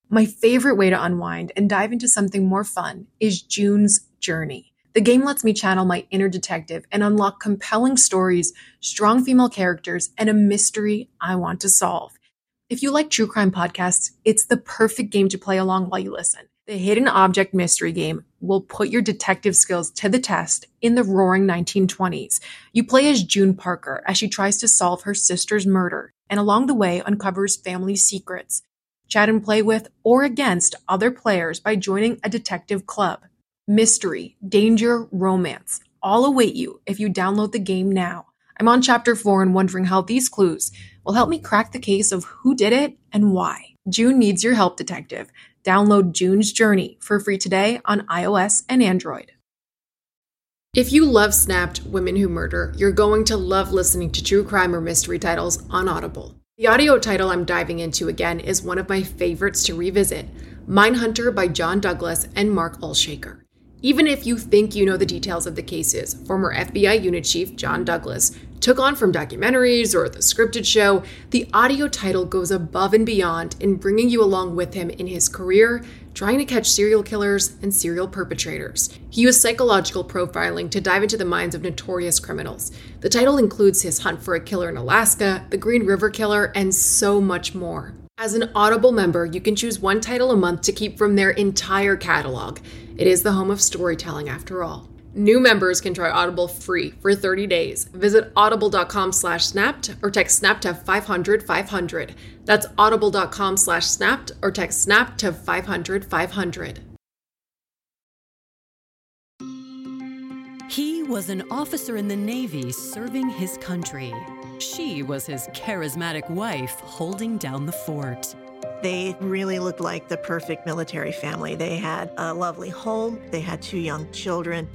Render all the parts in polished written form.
My favorite way to unwind and dive into something more fun is June's Journey. The game lets me channel my inner detective and unlock compelling stories, strong female characters, and a mystery I want to solve. If you like true crime podcasts, it's the perfect game to play along while you listen. The Hidden Object Mystery Game will put your detective skills to the test in the roaring 1920s. You play as June Parker as she tries to solve her sister's murder and along the way uncovers family secrets. Chat and play with or against other players by joining a detective club. Mystery, danger, romance all await you if you download the game now. I'm on Chapter 4 and wondering how these clues will help me crack the case of who did it and why. June needs your help, detective. Download June's Journey for free today on iOS and Android. If you love Snapped Women Who Murder, you're going to love listening to true crime or mystery titles on Audible. The audio title I'm diving into again is one of my favorites to revisit, Mindhunter by John Douglas and Mark Olshaker. Even if you think you know the details of the cases former FBI unit chief John Douglas took on from documentaries or the scripted show, the audio title goes above and beyond in bringing you along with him in his career, trying to catch serial killers and serial perpetrators. He used psychological profiling to dive into the minds of notorious criminals. The title includes his hunt for a killer in Alaska, the Green River Killer, and so much more. As an Audible member, you can choose one title a month to keep from their entire catalog. It is the home of storytelling, after all. New members can try Audible free for 30 days. Visit audible.com/snapped or text SNAP to 500-500. That's audible.com/snapped or text SNAP to 500-500. He was an officer in the Navy serving his country. She was his charismatic wife holding down the fort. They really looked like the perfect military family. They had a lovely home. They had 2 young children.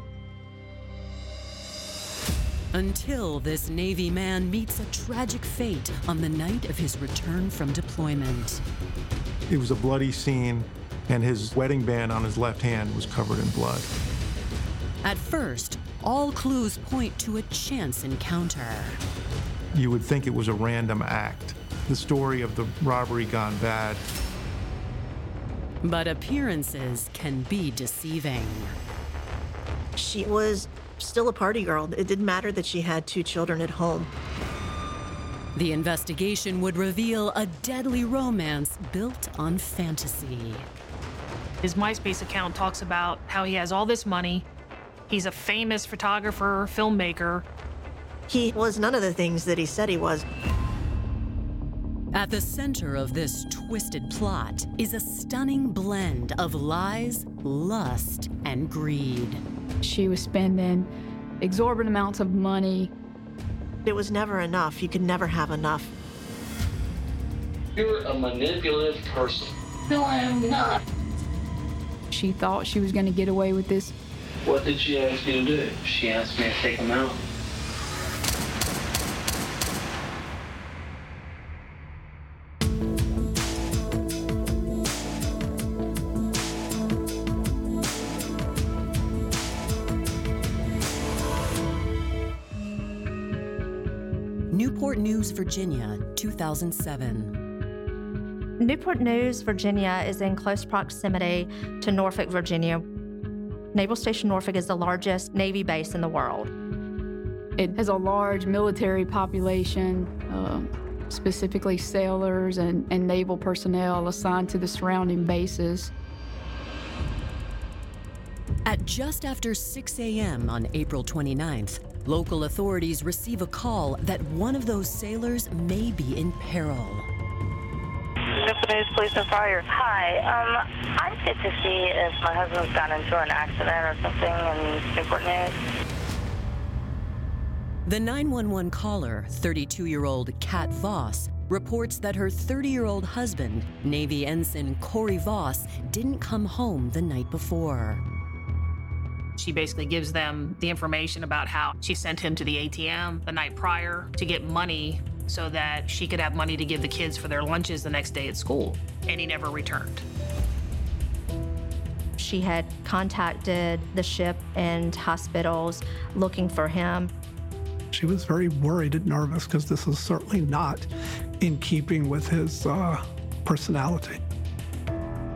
Until this Navy man meets a tragic fate on the night of his return from deployment. It was a bloody scene, and his wedding band on his left hand was covered in blood. At first, all clues point to a chance encounter. You would think it was a random act. The story of the robbery gone bad. But appearances can be deceiving. She was still a party girl. It didn't matter that she had 2 children at home. The investigation would reveal a deadly romance built on fantasy. His MySpace account talks about how he has all this money. He's a famous photographer, filmmaker. He was none of the things that he said he was. At the center of this twisted plot is a stunning blend of lies, lust, and greed. She was spending exorbitant amounts of money. It was never enough. You could never have enough. You're a manipulative person. No, I am not. She thought she was going to get away with this. What did she ask you to do? She asked me to take him out. Newport News, Virginia, 2007. Newport News, Virginia is in close proximity to Norfolk, Virginia. Naval Station Norfolk is the largest Navy base in the world. It has a large military population, specifically sailors and naval personnel assigned to the surrounding bases. At just after 6 a.m. on April 29th, local authorities receive a call that one of those sailors may be in peril. Newport News Police and Fire. Hi, I'm fit to see if my husband's got into an accident or something in Newport News. The 911 caller, 32-year-old Kat Voss, reports that her 30-year-old husband, Navy Ensign Corey Voss, didn't come home the night before. She basically gives them the information about how she sent him to the ATM the night prior to get money so that she could have money to give the kids for their lunches the next day at school, and he never returned. She had contacted the ship and hospitals looking for him. She was very worried and nervous because this was certainly not in keeping with his personality.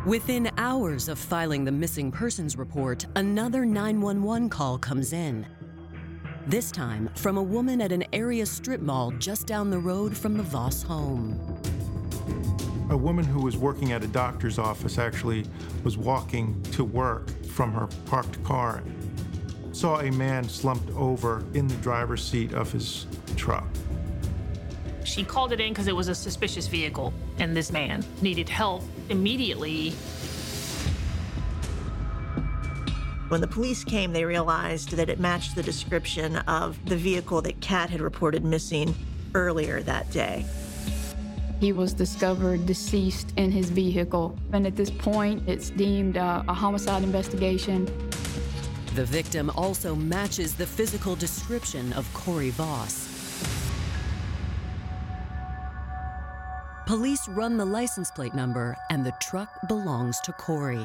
Within hours of filing the missing persons report, another 911 call comes in. This time from a woman at an area strip mall just down the road from the Voss home. A woman who was working at a doctor's office actually was walking to work from her parked car, saw a man slumped over in the driver's seat of his truck. She called it in because it was a suspicious vehicle, and this man needed help immediately. When the police came, they realized that it matched the description of the vehicle that Kat had reported missing earlier that day. He was discovered deceased in his vehicle, and at this point, it's deemed a homicide investigation. The victim also matches the physical description of Corey Voss. Police run the license plate number, and the truck belongs to Corey.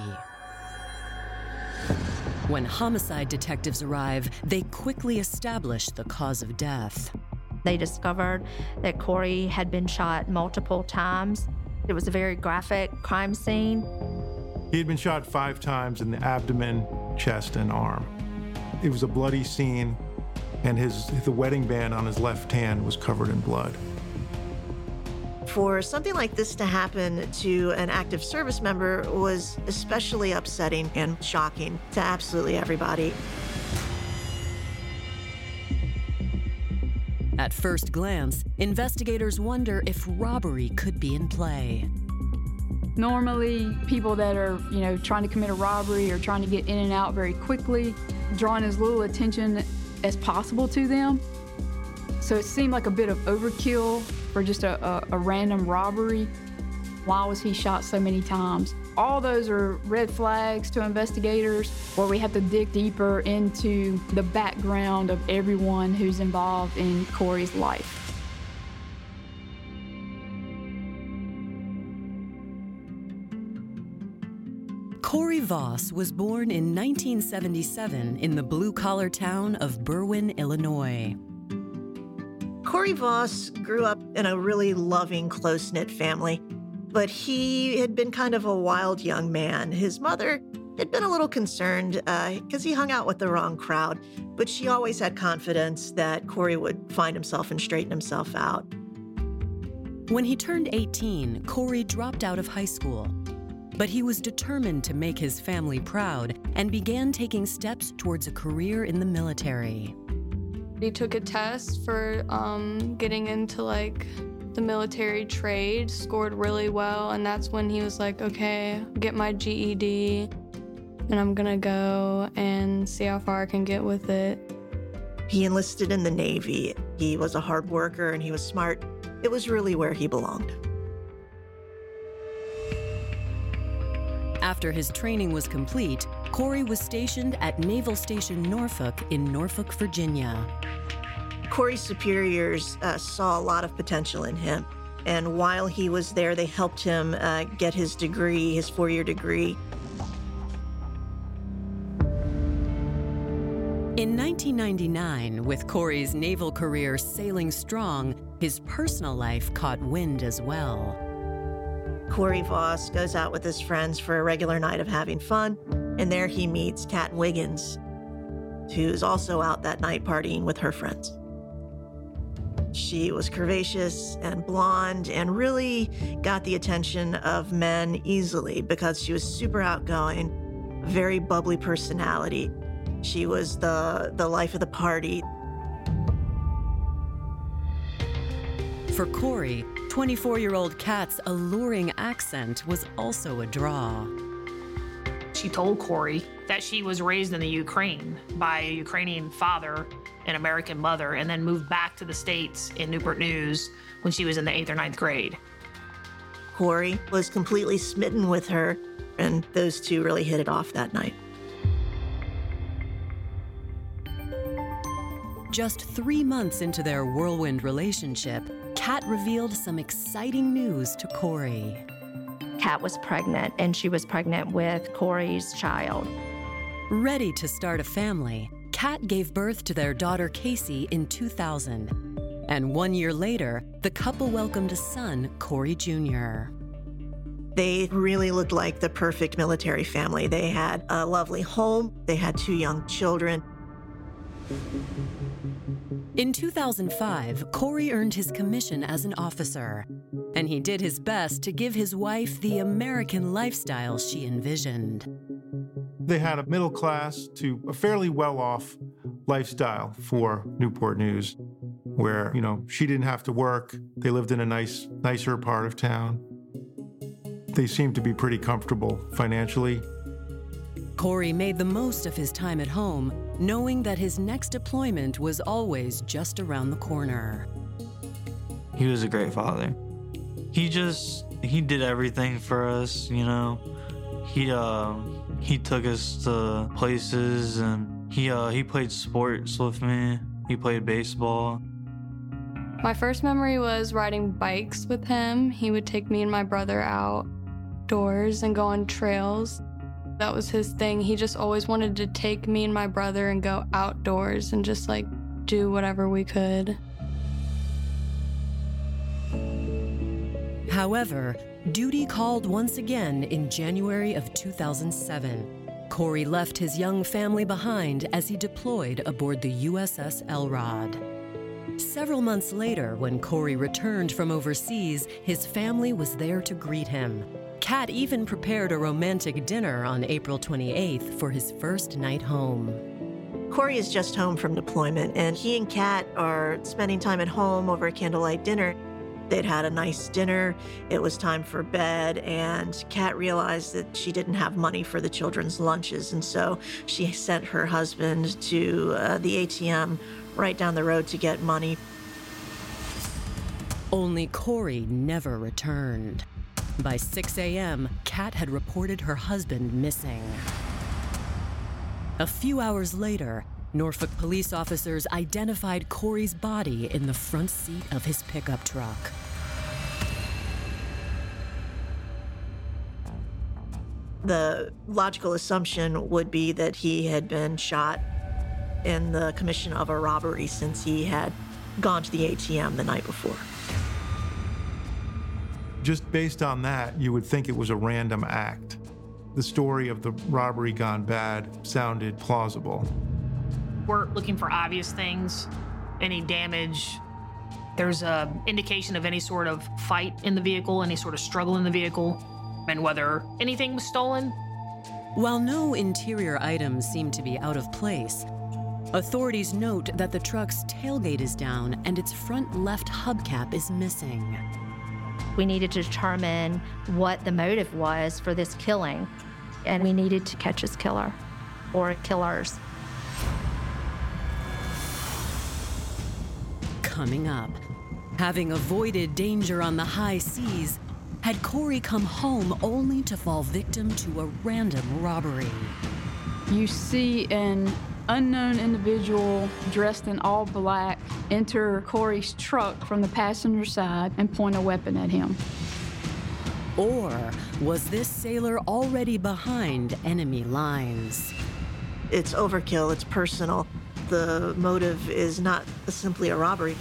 When homicide detectives arrive, they quickly establish the cause of death. They discovered that Corey had been shot multiple times. It was a very graphic crime scene. He had been shot 5 times in the abdomen, chest, and arm. It was a bloody scene, and the wedding band on his left hand was covered in blood. For something like this to happen to an active service member was especially upsetting and shocking to absolutely everybody. At first glance, investigators wonder if robbery could be in play. Normally, people that are, trying to commit a robbery or trying to get in and out very quickly, drawing as little attention as possible to them. So it seemed like a bit of overkill for just a random robbery. Why was he shot so many times? All those are red flags to investigators where we have to dig deeper into the background of everyone who's involved in Corey's life. Corey Voss was born in 1977 in the blue-collar town of Berwyn, Illinois. Corey Voss grew up in a really loving, close-knit family, but he had been kind of a wild young man. His mother had been a little concerned because he hung out with the wrong crowd, but she always had confidence that Corey would find himself and straighten himself out. When he turned 18, Corey dropped out of high school. But he was determined to make his family proud and began taking steps towards a career in the military. He took a test for getting into the military trade, scored really well, and that's when he was like, okay, get my GED, and I'm gonna go and see how far I can get with it. He enlisted in the Navy. He was a hard worker and he was smart. It was really where he belonged. After his training was complete, Corey was stationed at Naval Station Norfolk in Norfolk, Virginia. Corey's superiors saw a lot of potential in him, and while he was there, they helped him get his degree, his 4-year degree. In 1999, with Corey's naval career sailing strong, his personal life caught wind as well. Corey Voss goes out with his friends for a regular night of having fun, and there he meets Kat Wiggins, who's also out that night partying with her friends. She was curvaceous and blonde and really got the attention of men easily because she was super outgoing, very bubbly personality. She was the life of the party. For Corey, 24-year-old Kat's alluring accent was also a draw. She told Corey that she was raised in the Ukraine by a Ukrainian father and American mother, and then moved back to the States in Newport News when she was in the 8th or 9th grade. Corey was completely smitten with her, and those two really hit it off that night. Just 3 months into their whirlwind relationship, Kat revealed some exciting news to Corey. Kat was pregnant, and she was pregnant with Corey's child. Ready to start a family, Kat gave birth to their daughter Casey in 2000. And 1 year later, the couple welcomed a son, Corey Jr. They really looked like the perfect military family. They had a lovely home. They had 2 young children. In 2005, Corey earned his commission as an officer, and he did his best to give his wife the American lifestyle she envisioned. They had a middle class to a fairly well-off lifestyle for Newport News, where, she didn't have to work. They lived in a nicer part of town. They seemed to be pretty comfortable financially. Corey made the most of his time at home, knowing that his next deployment was always just around the corner. He was a great father. He did everything for us, He took us to places, and he played sports with me. He played baseball. My first memory was riding bikes with him. He would take me and my brother outdoors and go on trails. That was his thing. He just always wanted to take me and my brother and go outdoors and just do whatever we could. However, duty called once again in January of 2007. Corey left his young family behind as he deployed aboard the USS Elrod. Several months later, when Corey returned from overseas, his family was there to greet him. Kat even prepared a romantic dinner on April 28th for his first night home. Corey is just home from deployment, and he and Kat are spending time at home over a candlelight dinner. They'd had a nice dinner. It was time for bed, and Kat realized that she didn't have money for the children's lunches, and so she sent her husband to the ATM right down the road to get money. Only Corey never returned. By 6 a.m., Kat had reported her husband missing. A few hours later, Norfolk police officers identified Corey's body in the front seat of his pickup truck. The logical assumption would be that he had been shot in the commission of a robbery, since he had gone to the ATM the night before. Just based on that, you would think it was a random act. The story of the robbery gone bad sounded plausible. We're looking for obvious things, any damage. There's an indication of any sort of fight in the vehicle, any sort of struggle in the vehicle, and whether anything was stolen. While no interior items seem to be out of place, authorities note that the truck's tailgate is down and its front left hubcap is missing. We needed to determine what the motive was for this killing, and we needed to catch his killer or killers. Coming up, having avoided danger on the high seas, had Corey come home only to fall victim to a random robbery. You see an unknown individual dressed in all black enter Corey's truck from the passenger side and point a weapon at him. Or was this sailor already behind enemy lines? It's overkill, it's personal. The motive is not simply a robbery.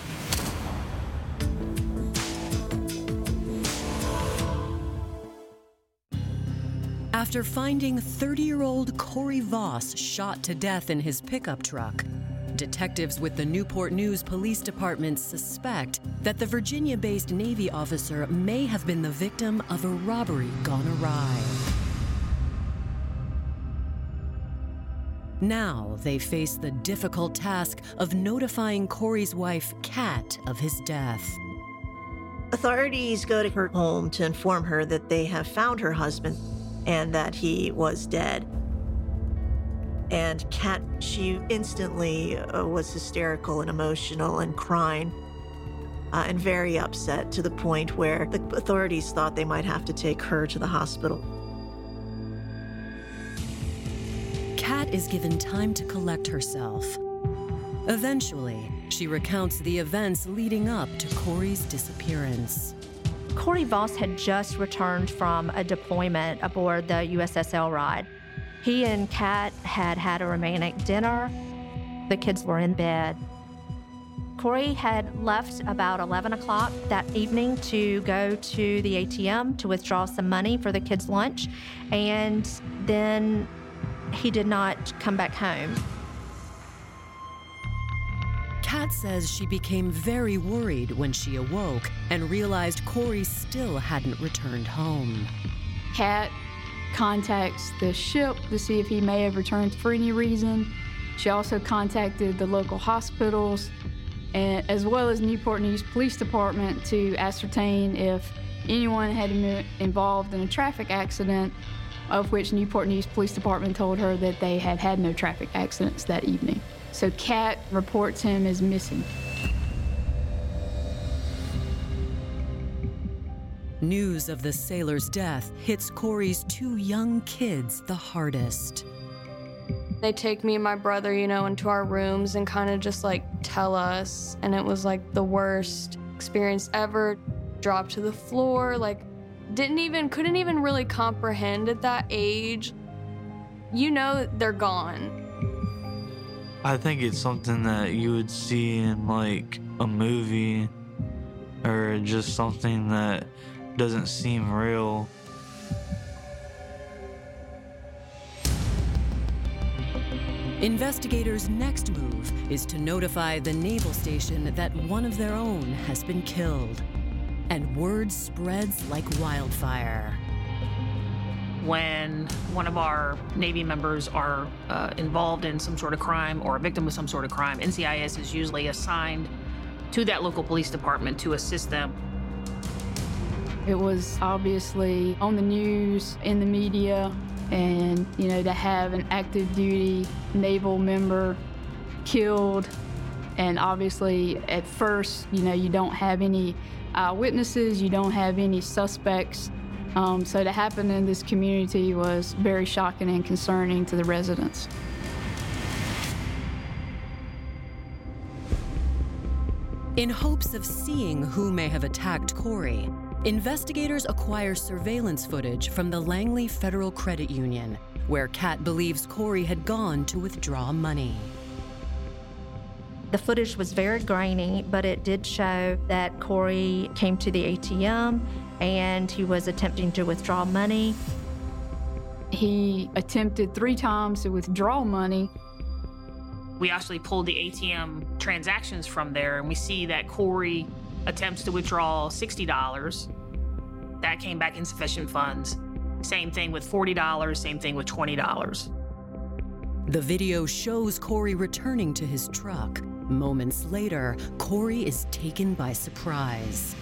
After finding 30-year-old Corey Voss shot to death in his pickup truck, detectives with the Newport News Police Department suspect that the Virginia-based Navy officer may have been the victim of a robbery gone awry. Now they face the difficult task of notifying Corey's wife, Kat, of his death. Authorities go to her home to inform her that they have found her husband and that he was dead. And Kat, she instantly was hysterical and emotional and crying and very upset, to the point where the authorities thought they might have to take her to the hospital. Kat is given time to collect herself. Eventually, she recounts the events leading up to Corey's disappearance. Corey Voss had just returned from a deployment aboard the USS Elrod. He and Kat had had a romantic dinner. The kids were in bed. Corey had left about 11 o'clock that evening to go to the ATM to withdraw some money for the kids' lunch, and then he did not come back home. Kat says she became very worried when she awoke and realized Corey still hadn't returned home. Kat contacts the ship to see if he may have returned for any reason. She also contacted the local hospitals, and as well as Newport News Police Department to ascertain if anyone had been involved in a traffic accident, of which Newport News Police Department told her that they had had no traffic accidents that evening. So Kat reports him as missing. News of the sailor's death hits Corey's 2 young kids the hardest. They take me and my brother, into our rooms and kind of just tell us. And it was the worst experience ever. Dropped to the floor, couldn't even really comprehend at that age. They're gone. I think it's something that you would see in a movie, or just something that doesn't seem real. Investigators' next move is to notify the naval station that one of their own has been killed. And word spreads like wildfire. When one of our Navy members are involved in some sort of crime or a victim of some sort of crime, NCIS is usually assigned to that local police department to assist them. It was obviously on the news, in the media, and, to have an active duty naval member killed. And obviously at first, you don't have any witnesses, you don't have any suspects. So to happen in this community was very shocking and concerning to the residents. In hopes of seeing who may have attacked Corey, investigators acquire surveillance footage from the Langley Federal Credit Union, where Kat believes Corey had gone to withdraw money. The footage was very grainy, but it did show that Corey came to the ATM and he was attempting to withdraw money. He attempted 3 times to withdraw money. We actually pulled the ATM transactions from there, and we see that Corey attempts to withdraw $60. That came back insufficient funds. Same thing with $40, same thing with $20. The video shows Corey returning to his truck. Moments later, Corey is taken by surprise.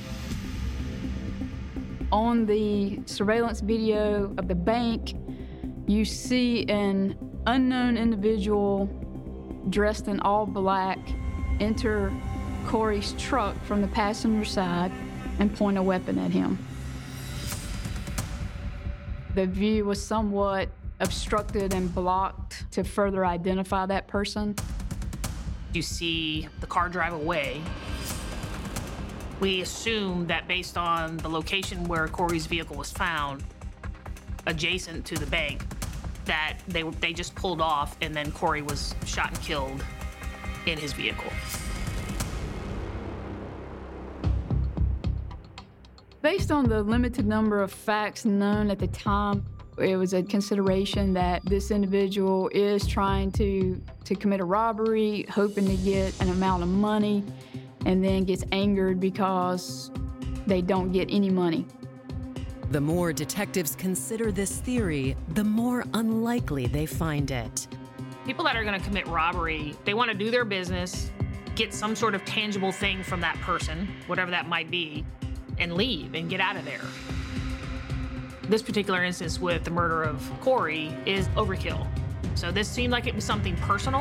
On the surveillance video of the bank, you see an unknown individual dressed in all black enter Corey's truck from the passenger side and point a weapon at him. The view was somewhat obstructed and blocked to further identify that person. You see the car drive away. We assume that based on the location where Corey's vehicle was found, adjacent to the bank, that they just pulled off, and then Corey was shot and killed in his vehicle. Based on the limited number of facts known at the time, it was a consideration that this individual is trying to commit a robbery, hoping to get an amount of money, and then gets angered because they don't get any money. The more detectives consider this theory, the more unlikely they find it. People that are going to commit robbery, they want to do their business, get some sort of tangible thing from that person, whatever that might be, and leave and get out of there. This particular instance with the murder of Corey is overkill. So this seemed like it was something personal.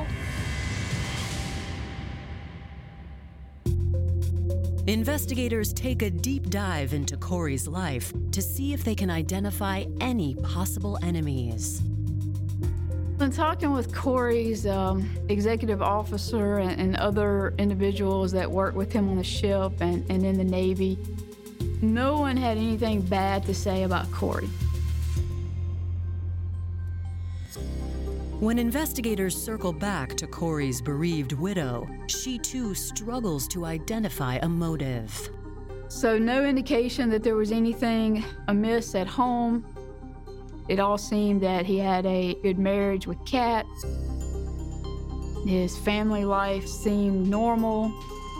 Investigators take a deep dive into Corey's life to see if they can identify any possible enemies. In talking with Corey's executive officer and other individuals that work with him on the ship and in the Navy, no one had anything bad to say about Corey. When investigators circle back to Corey's bereaved widow, she too struggles to identify a motive. So no indication that there was anything amiss at home. It all seemed that he had a good marriage with Kat. His family life seemed normal.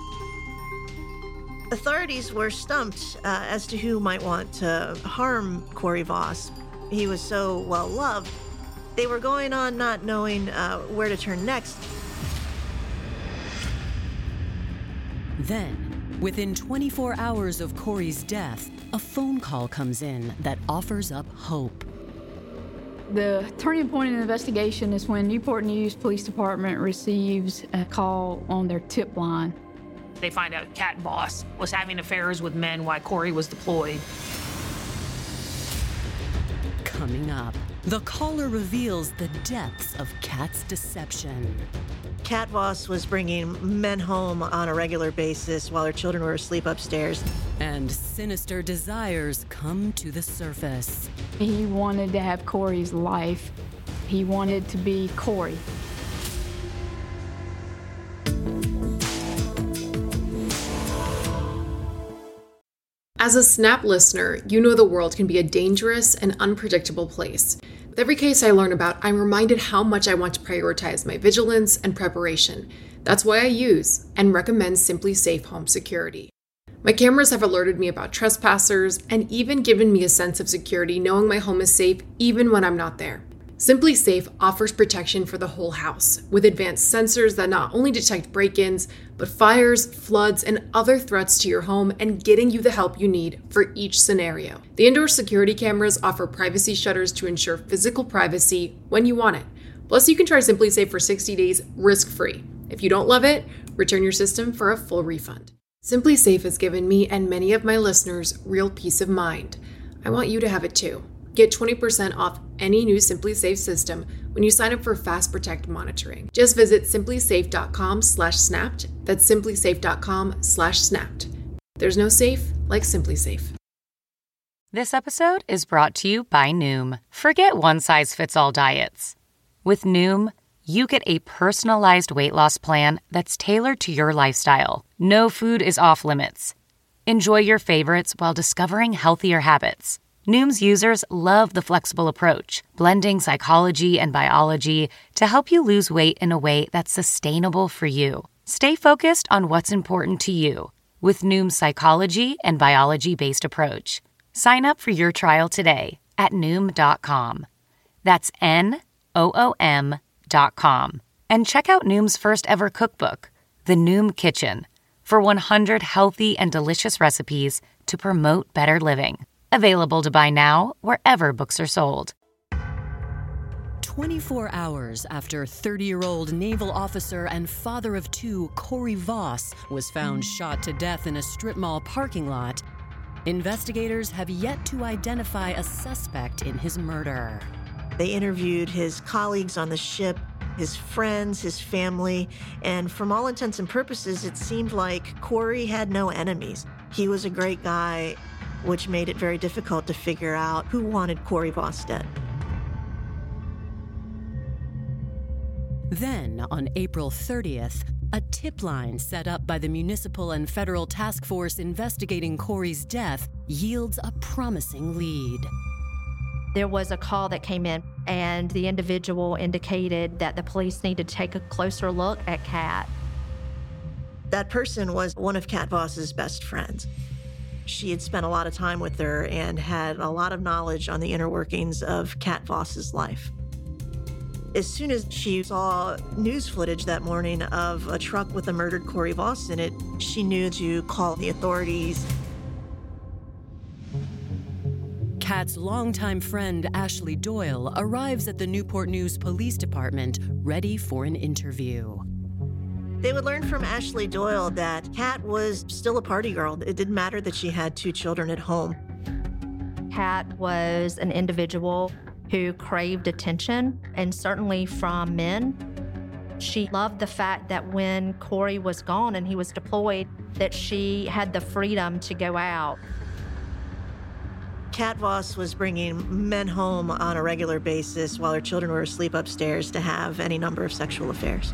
Authorities were stumped as to who might want to harm Corey Voss. He was so well loved. They were going on not knowing where to turn next. Then, within 24 hours of Corey's death, a phone call comes in that offers up hope. The turning point in the investigation is when Newport News Police Department receives a call on their tip line. They find out Kat Voss was having affairs with men while Corey was deployed. Coming up, the caller reveals the depths of Kat's deception. Kat Voss was bringing men home on a regular basis while her children were asleep upstairs. And sinister desires come to the surface. He wanted to have Corey's life. He wanted to be Corey. As a Snap listener, you know the world can be a dangerous and unpredictable place. With every case I learn about, I'm reminded how much I want to prioritize my vigilance and preparation. That's why I use and recommend Simply Safe Home Security. My cameras have alerted me about trespassers and even given me a sense of security knowing my home is safe even when I'm not there. Simply Safe offers protection for the whole house with advanced sensors that not only detect break-ins, but fires, floods, and other threats to your home and getting you the help you need for each scenario. The indoor security cameras offer privacy shutters to ensure physical privacy when you want it. Plus, you can try Simply Safe for 60 days risk-free. If you don't love it, return your system for a full refund. Simply Safe has given me and many of my listeners real peace of mind. I want you to have it too. Get 20% off any new Simply Safe system when you sign up for Fast Protect monitoring. Just visit simplysafe.com/snapped. That's simplysafe.com/snapped. There's no safe like Simply Safe. This episode is brought to you by Noom. Forget one-size-fits-all diets. With Noom, you get a personalized weight loss plan that's tailored to your lifestyle. No food is off limits. Enjoy your favorites while discovering healthier habits. Noom's users love the flexible approach, blending psychology and biology to help you lose weight in a way that's sustainable for you. Stay focused on what's important to you with Noom's psychology and biology-based approach. Sign up for your trial today at Noom.com. That's NOOM.com. And check out Noom's first ever cookbook, The Noom Kitchen, for 100 healthy and delicious recipes to promote better living. Available to buy now wherever books are sold. 24 hours after 30-year-old naval officer and father of two Corey Voss was found shot to death in a strip mall parking lot, investigators have yet to identify a suspect in his murder. They interviewed his colleagues on the ship, his friends, his family, and from all intents and purposes, it seemed like Corey had no enemies. He was a great guy, which made it very difficult to figure out who wanted Corey Voss dead. Then, on April 30th, a tip line set up by the municipal and federal task force investigating Corey's death yields a promising lead. There was a call that came in, and the individual indicated that the police need to take a closer look at Kat. That person was one of Kat Voss's best friends. She had spent a lot of time with her and had a lot of knowledge on the inner workings of Kat Voss's life. As soon as she saw news footage that morning of a truck with a murdered Corey Voss in it, she knew to call the authorities. Kat's longtime friend Ashley Doyle arrives at the Newport News Police Department ready for an interview. They would learn from Ashley Doyle that Kat was still a party girl. It didn't matter that she had 2 children at home. Kat was an individual who craved attention, and certainly from men. She loved the fact that when Corey was gone and he was deployed, that she had the freedom to go out. Kat Voss was bringing men home on a regular basis while her children were asleep upstairs to have any number of sexual affairs.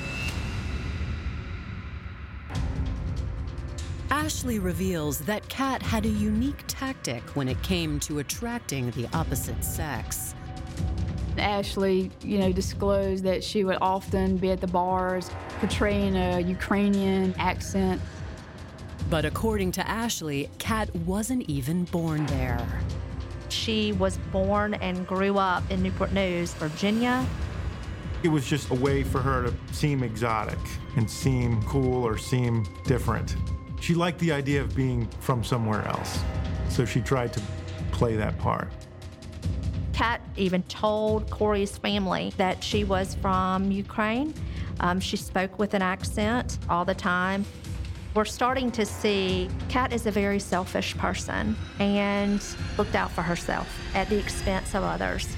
Ashley reveals that Kat had a unique tactic when it came to attracting the opposite sex. Ashley, disclosed that she would often be at the bars portraying a Ukrainian accent. But according to Ashley, Kat wasn't even born there. She was born and grew up in Newport News, Virginia. It was just a way for her to seem exotic and seem cool or seem different. She liked the idea of being from somewhere else, so she tried to play that part. Kat even told Corey's family that she was from Ukraine. She spoke with an accent all the time. We're starting to see Kat is a very selfish person and looked out for herself at the expense of others.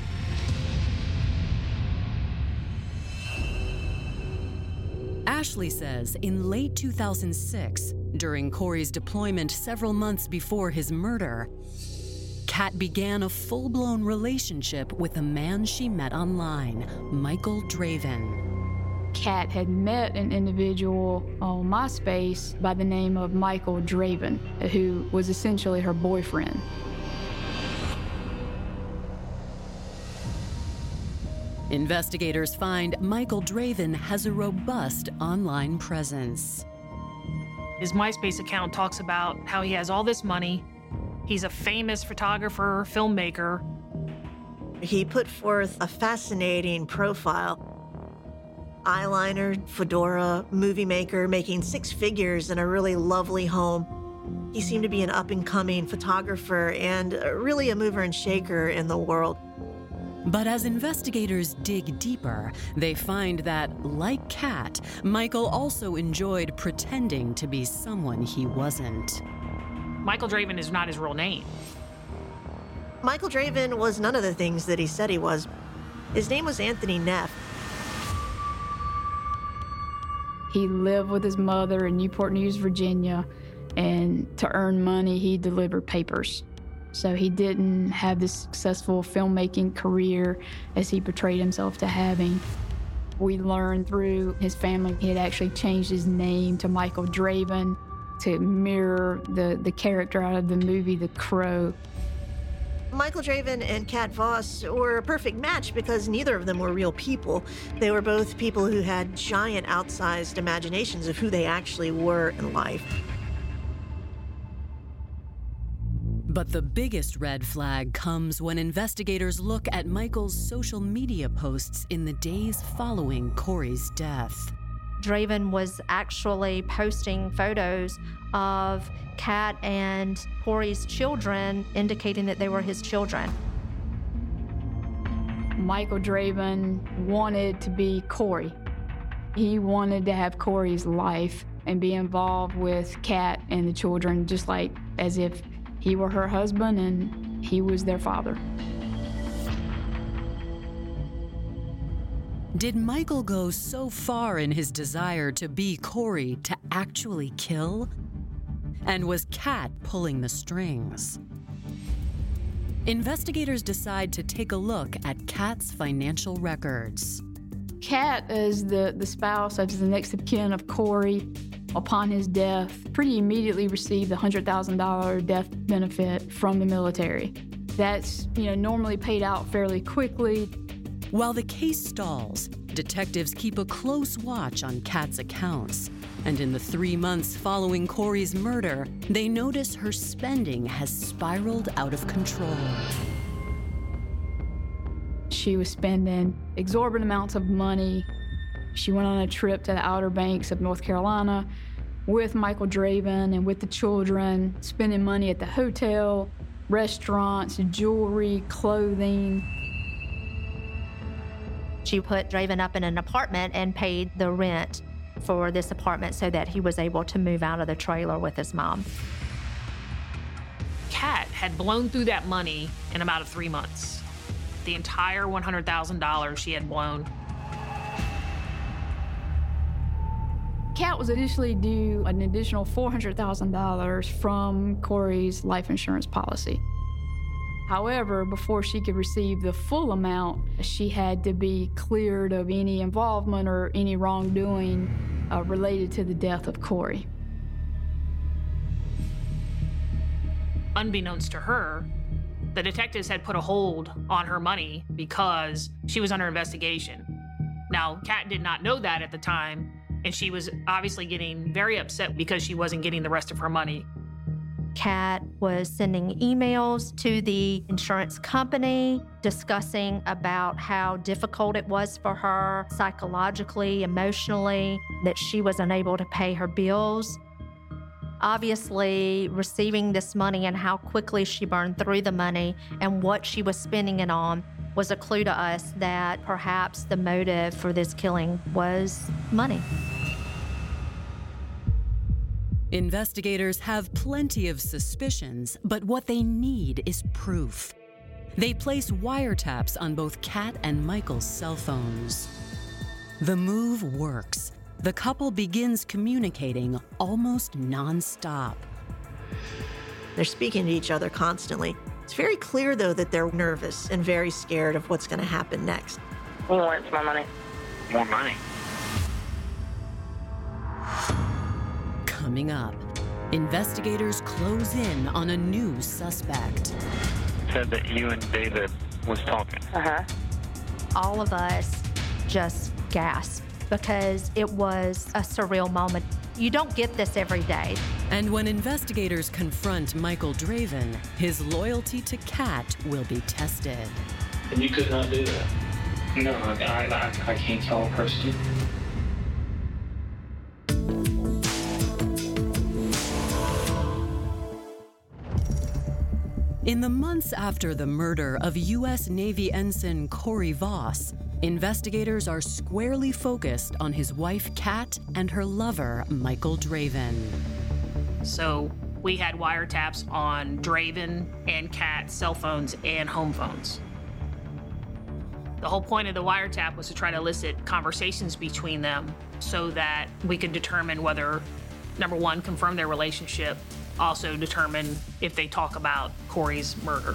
Ashley says in late 2006, during Corey's deployment several months before his murder, Kat began a full-blown relationship with a man she met online, Michael Draven. Kat had met an individual on MySpace by the name of Michael Draven, who was essentially her boyfriend. Investigators find Michael Draven has a robust online presence. His MySpace account talks about how he has all this money. He's a famous photographer, filmmaker. He put forth a fascinating profile. Eyeliner, fedora, movie maker, making 6 figures in a really lovely home. He seemed to be an up-and-coming photographer and really a mover and shaker in the world. But as investigators dig deeper, they find that, like Kat, Michael also enjoyed pretending to be someone he wasn't. Michael Draven is not his real name. Michael Draven was none of the things that he said he was. His name was Anthony Neff. He lived with his mother in Newport News, Virginia, and to earn money, he delivered papers. So he didn't have this successful filmmaking career as he portrayed himself to having. We learned through his family he had actually changed his name to Michael Draven to mirror the character out of the movie The Crow. Michael Draven and Kat Voss were a perfect match because neither of them were real people. They were both people who had giant, outsized imaginations of who they actually were in life. But the biggest red flag comes when investigators look at Michael's social media posts in the days following Corey's death. Draven was actually posting photos of Kat and Corey's children, indicating that they were his children. Michael Draven wanted to be Corey. He wanted to have Corey's life and be involved with Kat and the children, just like as if he were her husband and he was their father. Did Michael go so far in his desire to be Corey to actually kill? And was Kat pulling the strings? Investigators decide to take a look at Kat's financial records. Kat, as the spouse, as the next of kin of Corey, upon his death, pretty immediately received a $100,000 death benefit from the military. That's, normally paid out fairly quickly. While the case stalls, detectives keep a close watch on Kat's accounts. And in the 3 months following Corey's murder, they notice her spending has spiraled out of control. She was spending exorbitant amounts of money. She went on a trip to the Outer Banks of North Carolina with Michael Draven and with the children, spending money at the hotel, restaurants, jewelry, clothing. She put Draven up in an apartment and paid the rent for this apartment so that he was able to move out of the trailer with his mom. Kat had blown through that money in about 3 months. The entire $100,000 she had blown. Kat was initially due an additional $400,000 from Corey's life insurance policy. However, before she could receive the full amount, she had to be cleared of any involvement or any wrongdoing related to the death of Corey. Unbeknownst to her, the detectives had put a hold on her money because she was under investigation. Now, Kat did not know that at the time, and she was obviously getting very upset because she wasn't getting the rest of her money. Kat was sending emails to the insurance company discussing about how difficult it was for her psychologically, emotionally, that she was unable to pay her bills. Obviously, receiving this money and how quickly she burned through the money and what she was spending it on was a clue to us that perhaps the motive for this killing was money. Investigators have plenty of suspicions, but what they need is proof. They place wiretaps on both Kat and Michael's cell phones. The move works. The couple begins communicating almost nonstop. They're speaking to each other constantly. It's very clear, though, that they're nervous and very scared of what's going to happen next. He wants my money. More money. Coming up, investigators close in on a new suspect. Said that you and David was talking. All of us just gasped because it was a surreal moment. You don't get this every day. And when investigators confront Michael Draven, his loyalty to Kat will be tested. And you could not do that? No, I can't kill a person. In the months after the murder of U.S. Navy Ensign Corey Voss, investigators are squarely focused on his wife, Kat, and her lover, Michael Draven. So we had wiretaps on Draven and Kat's cell phones and home phones. The whole point of the wiretap was to try to elicit conversations between them so that we could determine whether, number one, confirm their relationship, also determine if they talk about Corey's murder.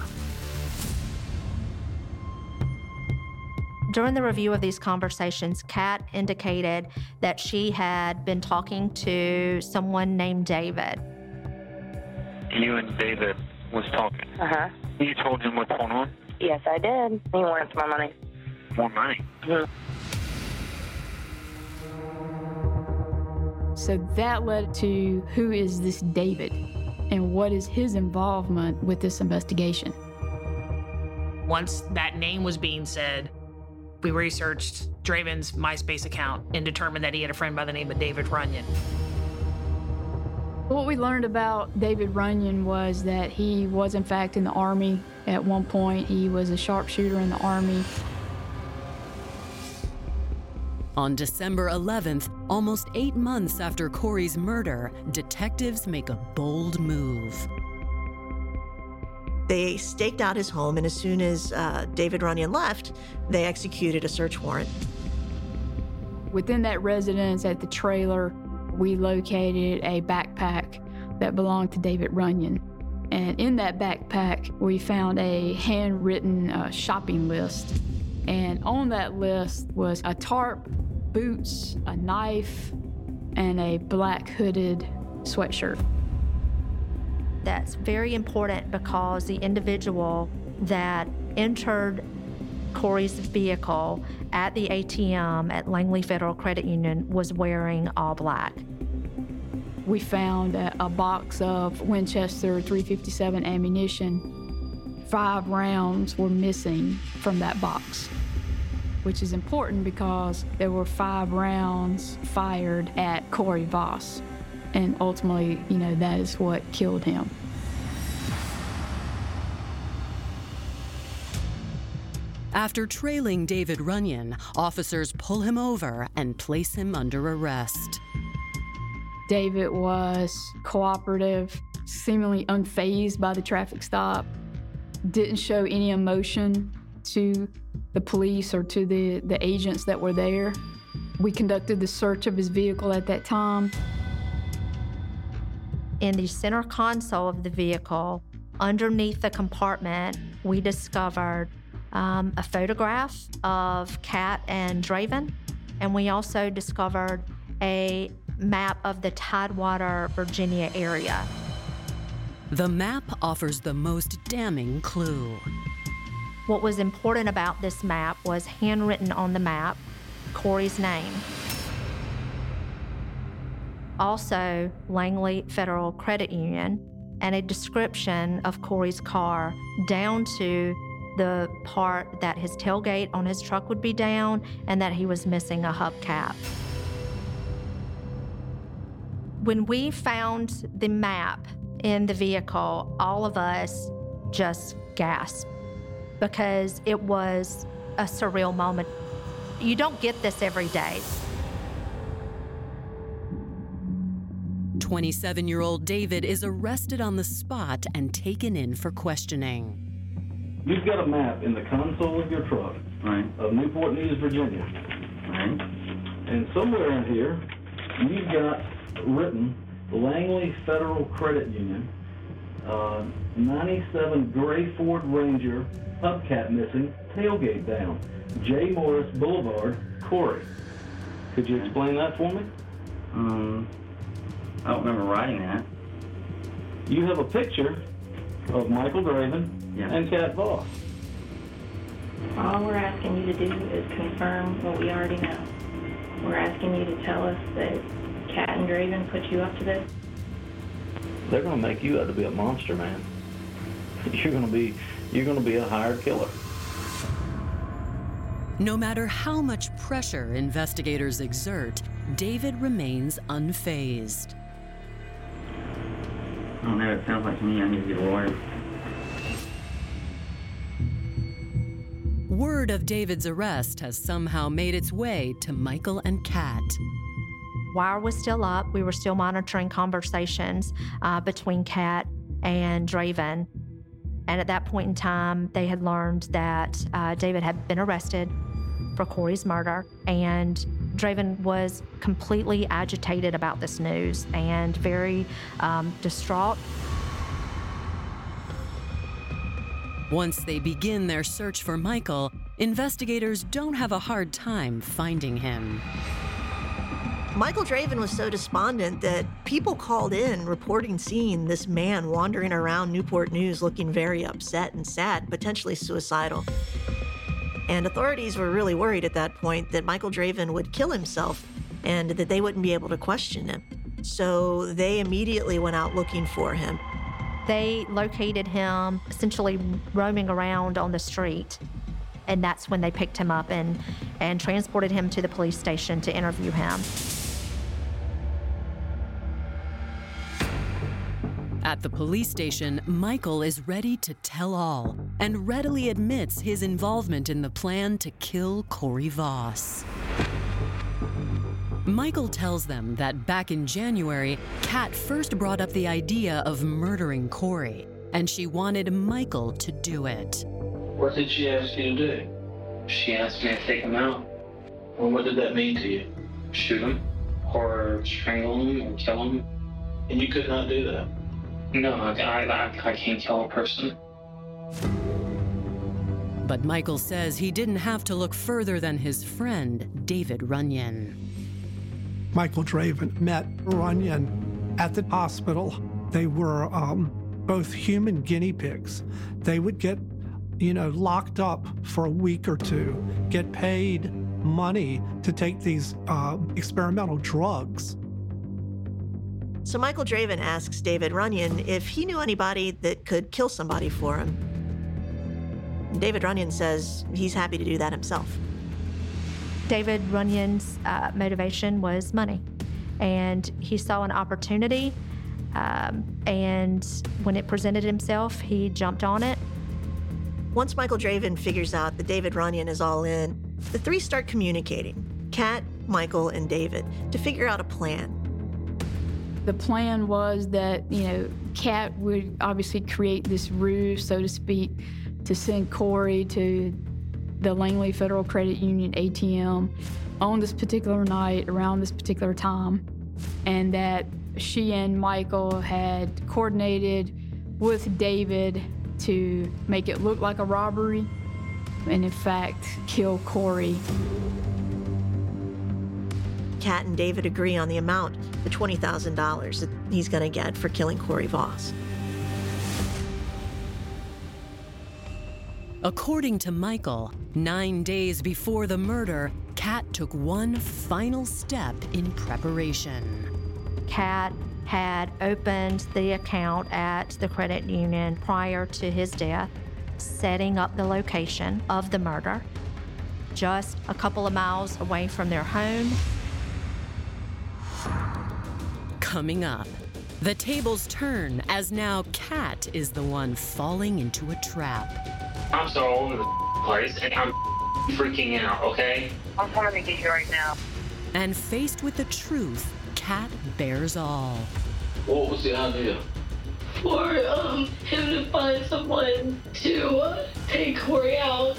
During the review of these conversations, Kat indicated that she had been talking to someone named David. You and David was talking. You told him what's going on? Yes, I did. He wants my money. More money? So that led to who is this David and what is his involvement with this investigation. Once that name was being said, we researched Draven's MySpace account and determined that he had a friend by the name of David Runyon. What we learned about David Runyon was that he was in fact in the Army at one point. He was a sharpshooter in the Army. On December 11th, almost 8 months after Corey's murder, detectives make a bold move. They staked out his home, and as soon as David Runyon left, they executed a search warrant. Within that residence at the trailer, we located a backpack that belonged to David Runyon. And in that backpack, we found a handwritten shopping list. And on that list was a tarp, boots, a knife, and a black hooded sweatshirt. That's very important because the individual that entered Corey's vehicle at the ATM at Langley Federal Credit Union was wearing all black. We found a box of Winchester .357 ammunition. 5 rounds were missing from that box, which is important because there were 5 rounds fired at Corey Voss. And ultimately, that is what killed him. After trailing David Runyon, officers pull him over and place him under arrest. David was cooperative, seemingly unfazed by the traffic stop, didn't show any emotion to the police or to the agents that were there. We conducted the search of his vehicle at that time. In the center console of the vehicle, underneath the compartment we discovered a photograph of Kat and Draven, and we also discovered a map of the Tidewater, Virginia area. The map offers the most damning clue. What was important about this map was handwritten on the map, Corey's name. Also, Langley Federal Credit Union, and a description of Corey's car down to the part that his tailgate on his truck would be down and that he was missing a hubcap. When we found the map in the vehicle, all of us just gasped because it was a surreal moment. You don't get this every day. 27-year-old David is arrested on the spot and taken in for questioning. You've got a map in the console of your truck of Newport News, Virginia. And somewhere in here, you've got written Langley Federal Credit Union, 97 gray Ford Ranger, hubcap missing, tailgate down, J. Morris Boulevard, Corey. Could you explain that for me? I don't remember writing that. You have a picture of Michael Draven and Kat Voss. All we're asking you to do is confirm what we already know. We're asking you to tell us that Kat and Draven put you up to this. They're going to make you out to be a monster, man. You're going to be a hired killer. No matter how much pressure investigators exert, David remains unfazed. I don't know, it sounds like to me I need to get a lawyer. Word of David's arrest has somehow made its way to Michael and Kat. Wire was still up. We were still monitoring conversations between Kat and Draven. And at that point in time, they had learned that David had been arrested for Corey's murder, and Draven was completely agitated about this news and very distraught. Once they begin their search for Michael, investigators don't have a hard time finding him. Michael Draven was so despondent that people called in reporting seeing this man wandering around Newport News looking very upset and sad, potentially suicidal. And authorities were really worried at that point that Michael Draven would kill himself and that they wouldn't be able to question him. So they immediately went out looking for him. They located him essentially roaming around on the street. And that's when they picked him up and transported him to the police station to interview him. At the police station, Michael is ready to tell all and readily admits his involvement in the plan to kill Corey Voss. Michael tells them that back in January, Kat first brought up the idea of murdering Corey, and she wanted Michael to do it. What did she ask you to do? She asked me to take him out. Well, what did that mean to you? Shoot him, or strangle him, or kill him. And you could not do that? No, I can't kill a person. But Michael says he didn't have to look further than his friend, David Runyon. Michael Draven met Runyon at the hospital. They were both human guinea pigs. They would get, locked up for a week or two, get paid money to take these experimental drugs. So Michael Draven asks David Runyon if he knew anybody that could kill somebody for him. And David Runyon says he's happy to do that himself. David Runyon's motivation was money, and he saw an opportunity, and when it presented himself, he jumped on it. Once Michael Draven figures out that David Runyon is all in, the three start communicating, Kat, Michael, and David, to figure out a plan. The plan was that, Kat would obviously create this ruse, so to speak, to send Corey to the Langley Federal Credit Union ATM on this particular night, around this particular time, and that she and Michael had coordinated with David to make it look like a robbery and, in fact, kill Corey. Kat and David agree on the amount, the $20,000 that he's going to get for killing Corey Voss. According to Michael, 9 days before the murder, Kat took one final step in preparation. Kat had opened the account at the credit union prior to his death, setting up the location of the murder, just a couple of miles away from their home. Coming up, the tables turn as now Kat is the one falling into a trap. I'm so all over the place, and I'm freaking out, okay? I'm coming to get you right now. And faced with the truth, Kat bears all. What was the idea? For him to find someone to take Corey out.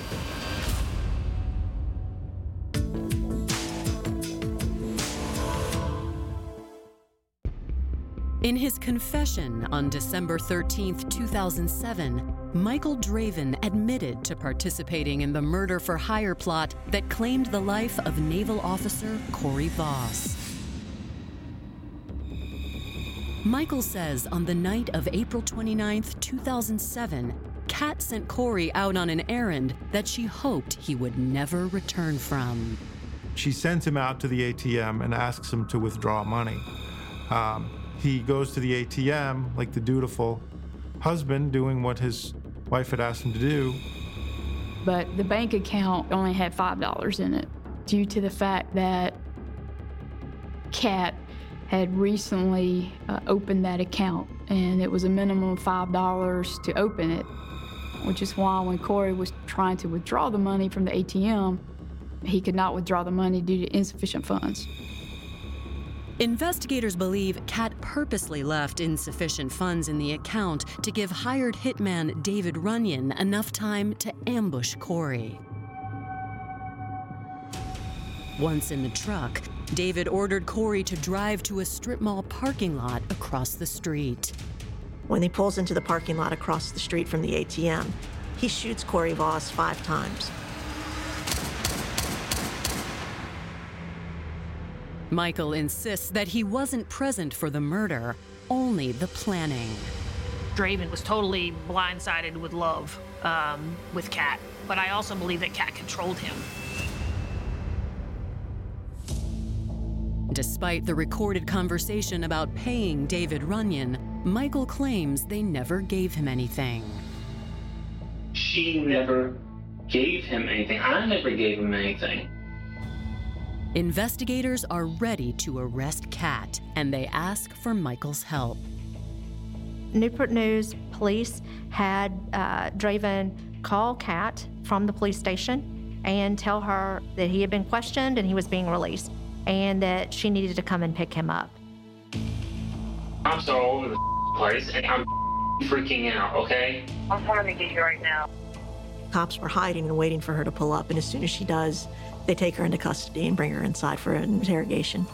In his confession on December 13th, 2007, Michael Draven admitted to participating in the murder-for-hire plot that claimed the life of naval officer Corey Voss. Michael says on the night of April 29th, 2007, Kat sent Corey out on an errand that she hoped he would never return from. She sends him out to the ATM and asks him to withdraw money. He goes to the ATM like the dutiful husband, doing what his wife had asked him to do. But the bank account only had $5 in it due to the fact that Kat had recently opened that account, and it was a minimum of $5 to open it, which is why when Corey was trying to withdraw the money from the ATM, he could not withdraw the money due to insufficient funds. Investigators believe Kat purposely left insufficient funds in the account to give hired hitman David Runyon enough time to ambush Corey. Once in the truck, David ordered Corey to drive to a strip mall parking lot across the street. When he pulls into the parking lot across the street from the ATM, he shoots Corey Voss 5 times. Michael insists that he wasn't present for the murder, only the planning. Draven was totally blindsided with love with Kat, but I also believe that Kat controlled him. Despite the recorded conversation about paying David Runyon, Michael claims they never gave him anything. She never gave him anything. I never gave him anything. Investigators are ready to arrest Kat, and they ask for Michael's help. Newport News police had Draven call Kat from the police station and tell her that he had been questioned and he was being released, and that she needed to come and pick him up. I'm so all over the place, and I'm freaking out, okay? I'm coming to get you right now. Cops were hiding and waiting for her to pull up, and as soon as she does, they take her into custody and bring her inside for an interrogation.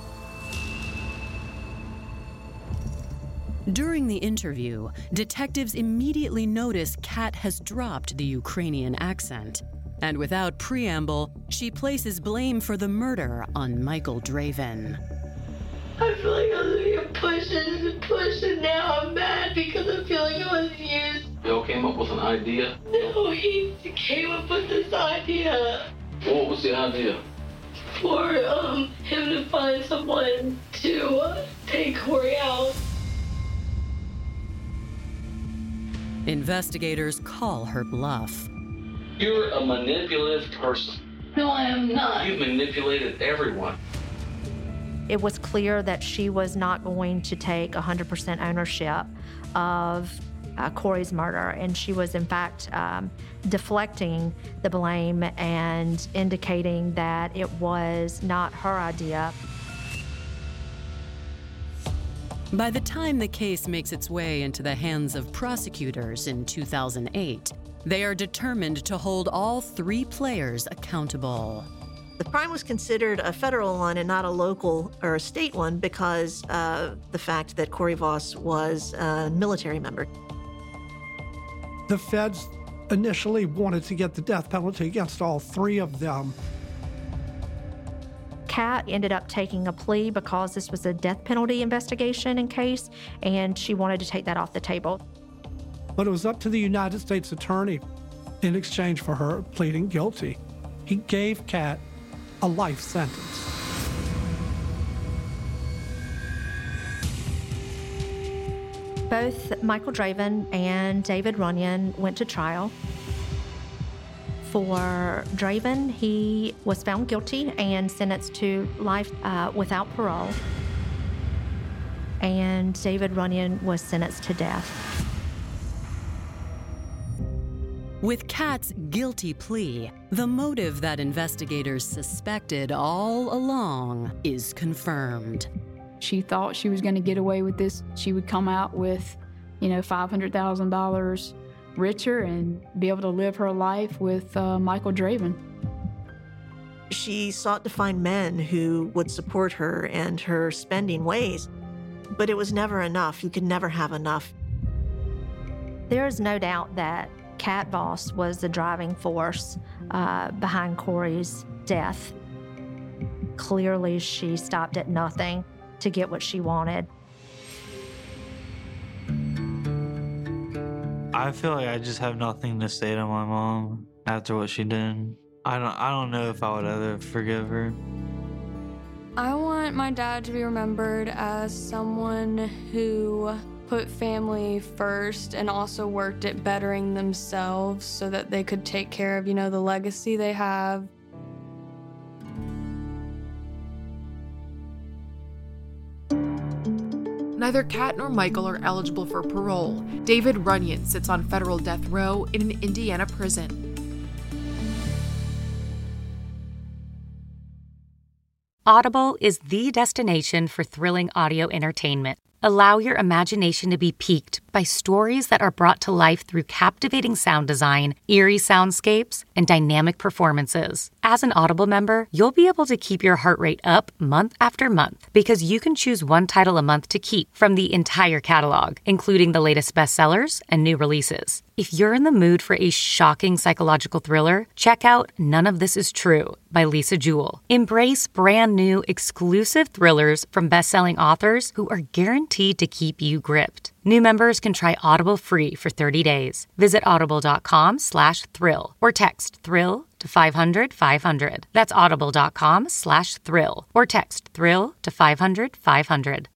During the interview, detectives immediately notice Kat has dropped the Ukrainian accent. And without preamble, she places blame for the murder on Michael Draven. I feel like I was being pushed, and now I'm mad because I feel like I was used. Y'all came up with an idea? No, he came up with this idea. What was the idea? For him to find someone to take Corey out. Investigators call her bluff. You're a manipulative person. No, I am not. You've manipulated everyone. It was clear that she was not going to take 100% ownership of Corey's murder, and she was in fact deflecting the blame and indicating that it was not her idea. By the time the case makes its way into the hands of prosecutors in 2008, they are determined to hold all 3 players accountable. The crime was considered a federal one and not a local or a state one because of the fact that Corey Voss was a military member. The feds initially wanted to get the death penalty against all three of them. Kat ended up taking a plea because this was a death penalty investigation and case, and she wanted to take that off the table. But it was up to the United States attorney in exchange for her pleading guilty. He gave Kat a life sentence. Both Michael Draven and David Runyon went to trial. For Draven, he was found guilty and sentenced to life without parole. And David Runyon was sentenced to death. With Kat's guilty plea, the motive that investigators suspected all along is confirmed. She thought she was going to get away with this. She would come out with, $500,000 richer and be able to live her life with Michael Draven. She sought to find men who would support her and her spending ways, but it was never enough. You could never have enough. There is no doubt that Kat Voss was the driving force behind Corey's death. Clearly, she stopped at nothing to get what she wanted. I feel like I just have nothing to say to my mom after what she did. I don't know if I would ever forgive her. I want my dad to be remembered as someone who put family first and also worked at bettering themselves so that they could take care of, the legacy they have. Neither Kat nor Michael are eligible for parole. David Runyon sits on federal death row in an Indiana prison. Audible is the destination for thrilling audio entertainment. Allow your imagination to be piqued by stories that are brought to life through captivating sound design, eerie soundscapes, and dynamic performances. As an Audible member, you'll be able to keep your heart rate up month after month because you can choose one title a month to keep from the entire catalog, including the latest bestsellers and new releases. If you're in the mood for a shocking psychological thriller, check out None of This Is True by Lisa Jewell. Embrace brand new exclusive thrillers from best-selling authors who are guaranteed to keep you gripped. New members can try Audible free for 30 days. Visit audible.com/thrill or text thrill to 500-500. That's audible.com/thrill or text thrill to 500-500.